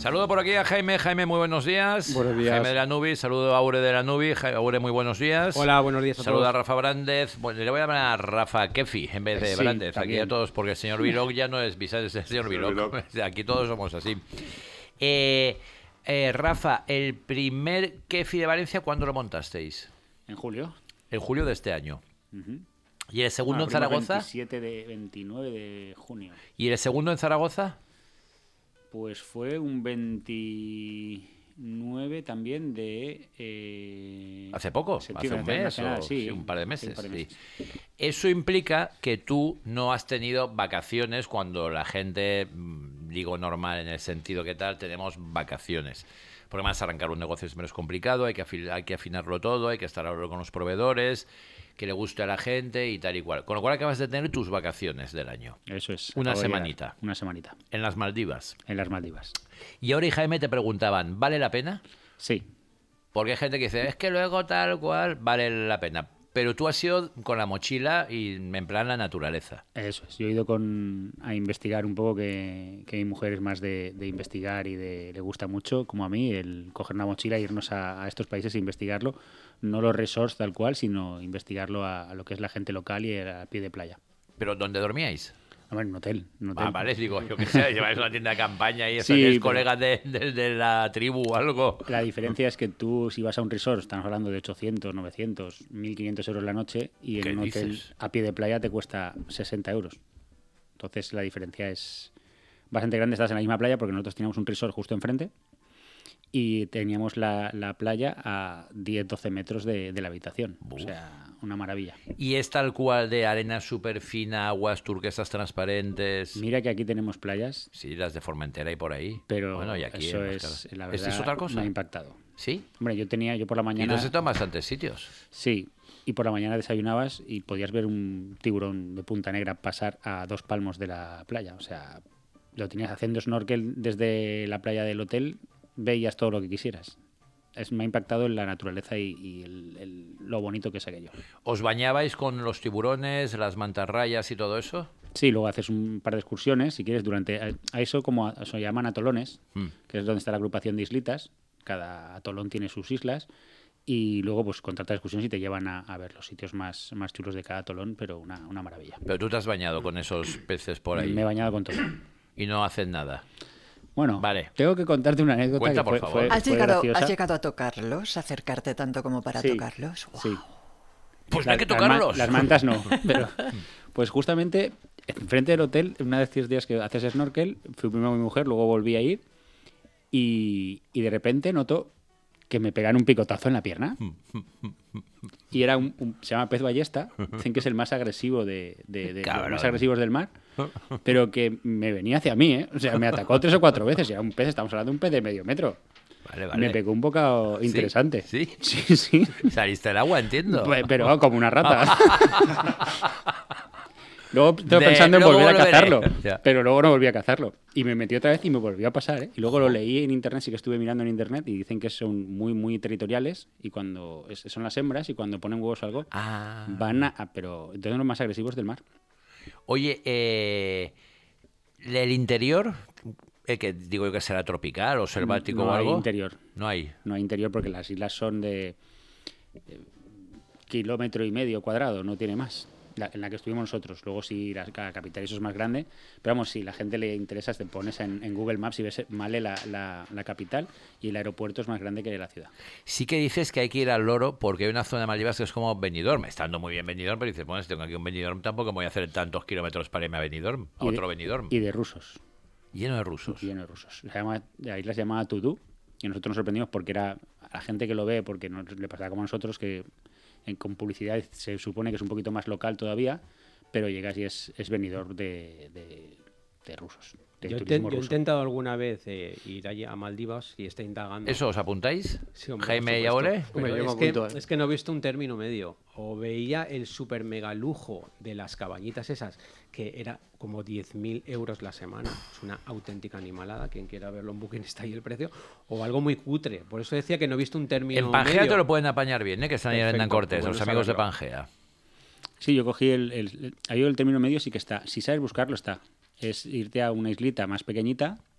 Saludo por aquí a Jaime. Jaime, muy buenos días. Buenos días. Jaime de la Nubi, saludo a Aure de la Nubi. Aure, muy buenos días. Hola, buenos días a todos. Saludo a Rafa Brández. Bueno, le voy a llamar a Rafa Kefi en vez de Brández. También. Aquí a todos, porque el señor Vilog ya no es Vicente, es el señor Vilog. Aquí todos somos así. Rafa, el primer Kefi de Valencia, ¿cuándo lo montasteis? En julio. En julio de este año. Uh-huh. ¿Y el segundo en Zaragoza? 29 de junio. ¿Y el segundo en Zaragoza? Pues fue un 29 también de... ¿Hace poco? ¿Hace un mes? Sí, un par de meses. Sí. Eso implica que tú no has tenido vacaciones cuando la gente, digo normal en el sentido que tal, tenemos vacaciones. Porque más arrancar un negocio es menos complicado, hay que afinarlo todo, hay que estar ahora con los proveedores, que le guste a la gente y tal y cual. Con lo cual acabas de tener tus vacaciones del año. Eso es. Una semanita. Una semanita. En las Maldivas. En las Maldivas. Y ahora y Jaime te preguntaban, ¿vale la pena? Sí. Porque hay gente que dice, es que luego tal cual, vale la pena. Pero tú has ido con la mochila y en plan la naturaleza. Eso es. Yo he ido a investigar un poco, que mi mujer es más de investigar y le gusta mucho, como a mí, el coger una mochila e irnos a estos países e investigarlo. No los resorts tal cual, sino investigarlo a lo que es la gente local y a pie de playa. ¿Pero dónde dormíais? A ver, en un hotel. Vale, digo, yo qué sé, lleváis una tienda de campaña y sí, es colegas de la tribu o algo. La diferencia es que tú, si vas a un resort, estamos hablando de 800, 900, 1.500 euros la noche, y en un hotel a pie de playa te cuesta 60 euros. Entonces la diferencia es bastante grande. Estás en la misma playa porque nosotros teníamos un resort justo enfrente y teníamos la playa a 10-12 metros de la habitación. Uf. O sea, una maravilla. ¿Y es tal cual de arena súper fina, aguas turquesas transparentes? Mira que aquí tenemos playas. Sí, las de Formentera y por ahí. Pero bueno, y aquí eso es, la verdad, ¿es otra cosa? Me ha impactado. ¿Sí? Hombre, yo por la mañana... Y entonces en bastantes sitios. Sí, y por la mañana desayunabas y podías ver un tiburón de punta negra pasar a 2 palmos de la playa. O sea, lo tenías haciendo snorkel desde la playa del hotel, veías todo lo que quisieras. Me ha impactado en la naturaleza y lo bonito que es aquello. ¿Os bañabais con los tiburones, las mantarrayas y todo eso? Sí, luego haces un par de excursiones, si quieres, a eso como se llaman atolones, que es donde está la agrupación de islitas. Cada atolón tiene sus islas y luego pues contratas excursiones y te llevan a ver los sitios más chulos de cada atolón, pero una maravilla. Pero tú te has bañado con esos peces por ahí. Me he bañado con todo. Y no hacen nada. Bueno, vale. Tengo que contarte una anécdota. Cuenta, que por favor. ¿Has llegado a tocarlos? ¿Acercarte tanto como para tocarlos? Wow. Sí. Pues no hay que tocarlos. Las mantas no. Pero, pues justamente, enfrente del hotel, una de estos días que haces snorkel, fui primero con mi mujer, luego volví a ir y de repente noto que me pegan un picotazo en la pierna. Y era se llama pez ballesta, dicen que es el más agresivo de los más agresivos del mar, pero que me venía hacia mí, ¿eh? O sea, me atacó 3 o 4 veces, y era un pez, estamos hablando de un pez de medio metro. Vale. Me pegó un bocado interesante. ¿Sí? Sí. Saliste del agua, entiendo. Pero como una rata. Luego estoy pensando en volver a cazarlo, pero luego no volví a cazarlo. Y me metí otra vez y me volvió a pasar, ¿eh? Y luego lo leí en internet, sí que estuve mirando en internet, y dicen que son muy, muy territoriales, y cuando son las hembras, y cuando ponen huevos o algo, van pero entonces son los más agresivos del mar. Oye, el interior, que digo yo que será tropical o selvático o algo. No hay interior. No hay interior porque las islas son de 1,5 kilómetros cuadrado, no tiene más. En la que estuvimos nosotros. Luego sí, la capital eso es más grande. Pero vamos, si la gente le interesa, te pones en Google Maps y ves Male, la capital, y el aeropuerto es más grande que la ciudad. Sí que dices que hay que ir al Loro porque hay una zona de Maldivas que es como Benidorm. Estando muy bien Benidorm, pero dices, bueno, si tengo aquí un Benidorm, tampoco me voy a hacer tantos kilómetros para irme a Benidorm, a otro Benidorm. Y de rusos. Lleno de rusos. La isla se llamaba Tudú, y nosotros nos sorprendimos porque era a la gente que lo ve, porque no le pasaba como a nosotros, que con publicidad se supone que es un poquito más local todavía, pero llegas y es Benidorm de rusos. Yo he intentado alguna vez ir allí a Maldivas y estoy indagando. ¿Eso os apuntáis? Sí, hombre, Jaime y Aure. Es que no he visto un término medio. O veía el super mega lujo de las cabañitas esas, que era como 10.000 euros la semana. Es una auténtica animalada. Quien quiera verlo en Booking está ahí el precio. O algo muy cutre. Por eso decía que no he visto un término medio. En Pangea te lo pueden apañar bien, ¿eh? Que están ahí en Hernán Cortés, bueno, los amigos de Pangea. Sí, yo cogí ahí el término medio, sí que está. Si sabes buscarlo, está. Es irte a una islita más pequeñita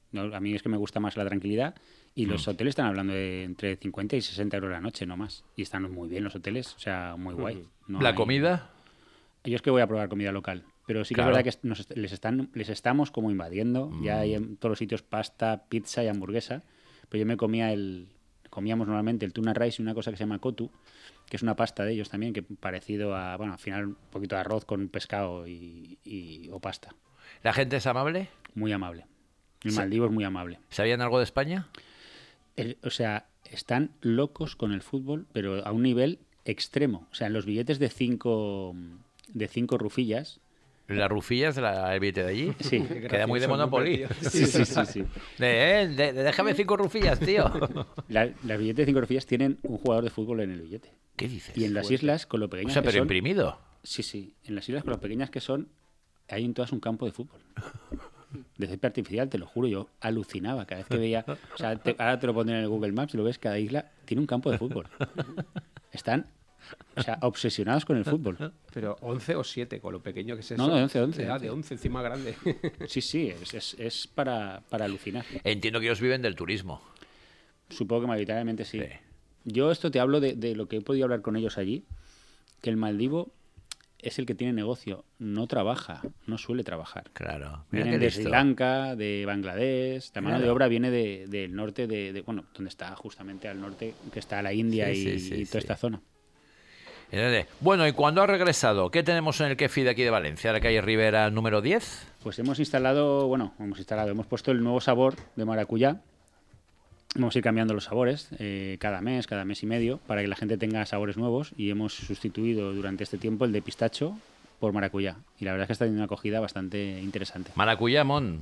No, a mí es que me gusta más la tranquilidad. Y los hoteles están hablando de entre 50 y 60 euros la noche, no más. Y están muy bien los hoteles, o sea, muy guay. No ¿La hay- comida? Yo es que voy a probar comida local. Pero sí que Claro. es verdad que les estamos como invadiendo. Ya hay en todos los sitios pasta, pizza y hamburguesa. Pero yo comíamos normalmente el tuna rice y una cosa que se llama kotu, que es una pasta de ellos también, que parecido a, bueno, al final un poquito de arroz con pescado o pasta. ¿La gente es amable? Muy amable. El Maldivo es muy amable. ¿Sabían algo de España? O sea, están locos con el fútbol, pero a un nivel extremo. O sea, en los billetes de 5 rufillas. ¿Las rufillas el billete de allí? Sí. Queda muy de Monopoly. Sí. Déjame 5 rufillas, tío. Los billetes de 5 rufillas tienen un jugador de fútbol en el billete. ¿Qué dices? Y en las islas, con lo O pequeñas sea, que pero son... imprimido. Sí. En las islas, con lo pequeñas que son, hay en todas un campo de fútbol. De césped artificial, te lo juro, yo alucinaba cada vez que veía... O sea, ahora te lo pondré en el Google Maps y lo ves, cada isla tiene un campo de fútbol. Están, o sea, obsesionados con el fútbol. Pero 11 o 7, con lo pequeño que es eso. No, de 11. Ah, de 11, encima grande. Sí, es para alucinar. Entiendo que ellos viven del turismo. Supongo que mayoritariamente sí. Sí. Yo esto te hablo de lo que he podido hablar con ellos allí, que el Maldivo es el que tiene negocio, no trabaja, no suele trabajar. Claro. Mira Vienen qué de listo. Sri Lanka, de Bangladesh, la mano de Claro. obra viene del norte, bueno, donde está justamente al norte, que está la India y toda esta zona. Bueno, y cuando ha regresado, ¿qué tenemos en el Kefi de aquí de Valencia, la calle Rivera número 10? Pues hemos hemos puesto el nuevo sabor de maracuyá. Vamos a ir cambiando los sabores cada mes y medio, para que la gente tenga sabores nuevos, y hemos sustituido durante este tiempo el de pistacho por maracuyá. Y la verdad es que está teniendo una acogida bastante interesante. Maracuyá, Mon.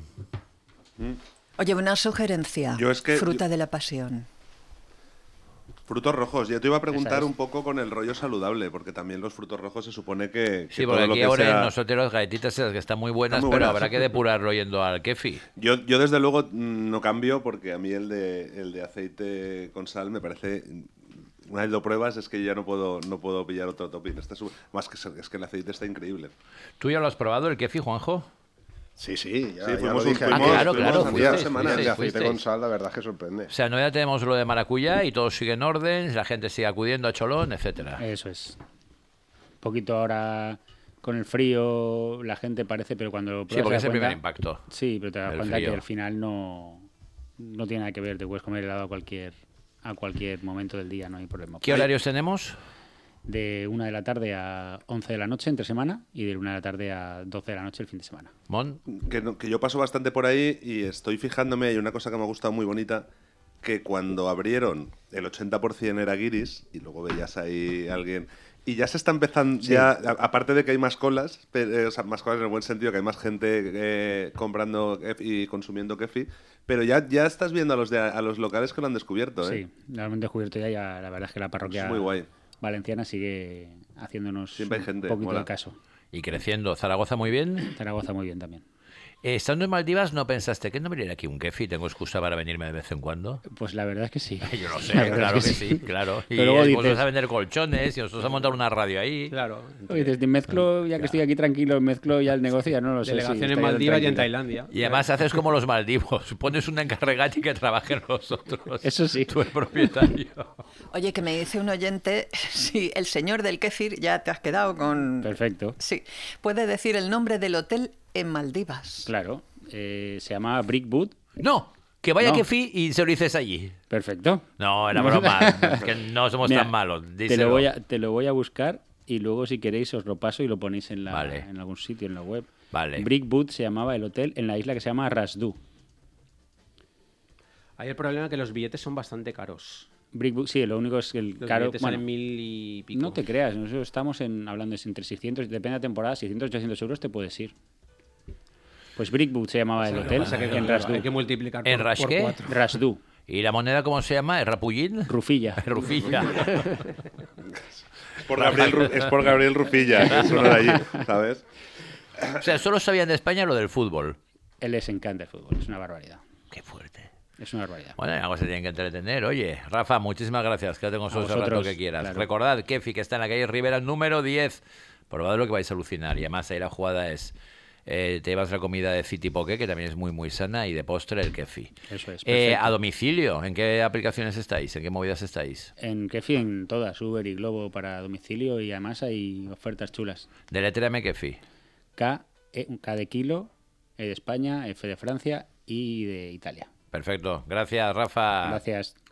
Oye, una sugerencia. Yo es que- Fruta de la pasión. Frutos rojos. Ya te iba a preguntar Esa es. un poco con el rollo saludable, porque también los frutos rojos se supone que Sí, todo porque lo aquí que ahora sea... nosotros las galletitas esas que están muy buenas, Están muy pero buenas. habrá que depurarlo yendo al Kefi. Yo desde luego no cambio, porque a mí el de aceite con sal me parece... Una vez lo pruebas es que ya no puedo pillar otro topping. Más que es que el aceite está increíble. ¿Tú ya lo has probado, el Kefi, Juanjo? Sí, ya, Sí, ya fuimos lo un- dije. fuimos- ayer. claro, fuimos claro, hace fuisteis, 2 semanas. El de aceite fuisteis. con sal, la verdad es que sorprende. O sea, no ya tenemos lo de maracuyá y todo sigue en orden, la gente sigue acudiendo a Cholón, etcétera. Eso es. Un poquito ahora con el frío la gente parece, pero cuando lo Sí, pruebas porque te es das el primer cuenta- impacto. Sí, pero te das El cuenta frío. que al final no tiene nada que ver. Te puedes comer helado a cualquier momento del día, no hay problema. ¿Qué horarios tenemos? De 1 de la tarde a 11 de la noche entre semana, y de 1 de la tarde a 12 de la noche el fin de semana. Mon. Que yo paso bastante por ahí y estoy fijándome, hay una cosa que me ha gustado muy bonita, que cuando abrieron el 80% era guiris, y luego veías ahí a alguien... Y ya se está empezando, aparte de que hay más colas, o sea, más colas en el buen sentido, que hay más gente comprando y consumiendo kefi, pero ya estás viendo a los locales que lo han descubierto, ¿eh? Sí, lo hemos descubierto ya, la verdad es que la parroquia Es muy guay. valenciana sigue haciéndonos Siempre hay un gente, poquito mola. de caso. Y creciendo. ¿Zaragoza muy bien? Zaragoza muy bien también. Estando en Maldivas, ¿no pensaste que no me iría aquí un Kefi? ¿Tengo excusa para venirme de vez en cuando? Pues la verdad es que sí. Yo lo sé, La verdad claro es que sí, claro. Y Pero luego vosotros dices, a vender colchones y nosotros a montar una radio ahí. Claro. oye, desde mezclo, ya que estoy aquí tranquilo, mezclo ya el negocio, ya no lo sé. Delegación sí, en estaría Maldivas y en tranquilo. Tailandia. Y además haces como los maldivos. Pones una encarregada y que trabajen los otros. Eso sí. Tú el propietario. Oye, que me dice un oyente, si el señor del kéfir, ya te has quedado con... Perfecto. Sí, puede decir el nombre del hotel en Maldivas. Claro. Se llama Brickwood. No, que vaya No. Kefi y se lo dices allí. Perfecto. No, era broma. Es que no somos Mira, tan malos. te Díselo. lo voy a buscar y luego si queréis os lo paso y lo ponéis Vale. en algún sitio, en la web. Vale. Brickwood se llamaba el hotel en la isla que se llama Rasdu. Hay el problema que los billetes son bastante caros. Brickwood, sí, lo único es que el Los caro... billetes bueno, salen 1000 y pico. no te creas, nosotros estamos hablando entre 600, depende de la temporada, 600, 800 euros te puedes ir. Pues Brickwood se llamaba el Lo que hotel pasa es que en claro, Rasdu. hay que multiplicar ¿En por, Rash por qué? 4. Rasdu, ¿Y la moneda cómo se llama? ¿Es Rapullín? Rufilla. Rufilla. Es por Gabriel Rufilla, que es uno de allí, ¿sabes? O sea, solo sabían de España lo del fútbol. Él les encanta el fútbol, es una barbaridad. Qué fuerte. Es una barbaridad. Bueno, algo se tienen que entretener. Oye, Rafa, muchísimas gracias. Quédate con nosotros el rato vosotros, que quieras. claro. Recordad, Kefi, que está en la calle Rivera número 10. Probad lo que vais a alucinar. Y además ahí la jugada es te llevas la comida de City Poké, que también es muy muy sana, y de postre el Kefi. Eso es. Perfecto. A domicilio, ¿en qué aplicaciones estáis? ¿En qué movidas estáis? En Kefi, en todas, Uber y Globo para domicilio, y además hay ofertas chulas. Deletréame Kefi. K de kilo, E de España, F de Francia y de Italia. Perfecto. Gracias, Rafa. Gracias.